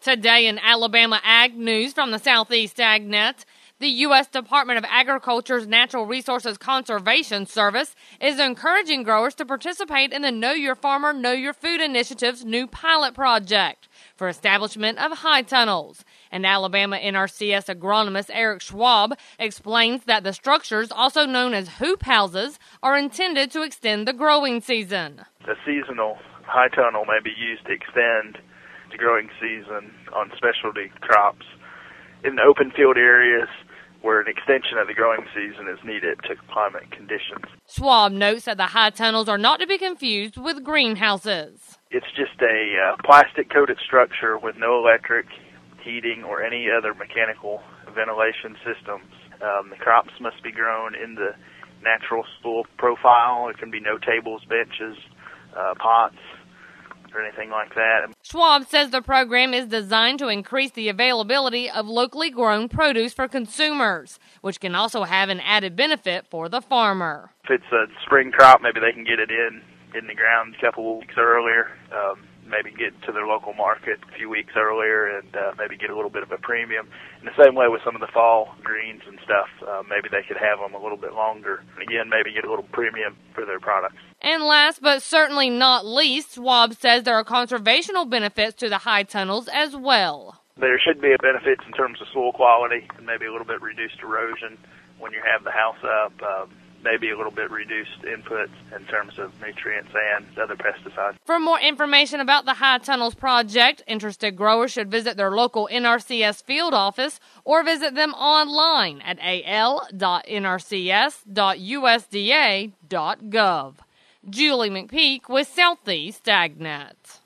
Today in Alabama Ag News from the Southeast AgNet, the U.S. Department of Agriculture's Natural Resources Conservation Service is encouraging growers to participate in the Know Your Farmer, Know Your Food Initiative's new pilot project for establishment of high tunnels. And Alabama NRCS agronomist Eric Schwab explains that the structures, also known as hoop houses, are intended to extend the growing season. The seasonal high tunnel may be used to extend the growing season on specialty crops in open field areas where an extension of the growing season is needed to climate conditions. Schwab notes that the high tunnels are not to be confused with greenhouses. It's just a plastic-coated structure with no electric, heating, or any other mechanical ventilation systems. The crops must be grown in the natural soil profile. There can be no tables, benches, pots, or anything like that. Schwab says the program is designed to increase the availability of locally grown produce for consumers, which can also have an added benefit for the farmer. If it's a spring crop, maybe they can get it in the ground a couple weeks earlier, maybe get to their local market a few weeks earlier, and maybe get a little bit of a premium. In the same way with some of the fall greens and stuff, maybe they could have them a little bit longer. And again, maybe get a little premium for their products. And last but certainly not least, Schwab says there are conservational benefits to the high tunnels as well. There should be benefits in terms of soil quality and maybe a little bit reduced erosion when you have the house up. Maybe a little bit reduced inputs in terms of nutrients and other pesticides. For more information about the High Tunnels project, interested growers should visit their local NRCS field office or visit them online at al.nrcs.usda.gov. Julie McPeak with Southeast AgNet.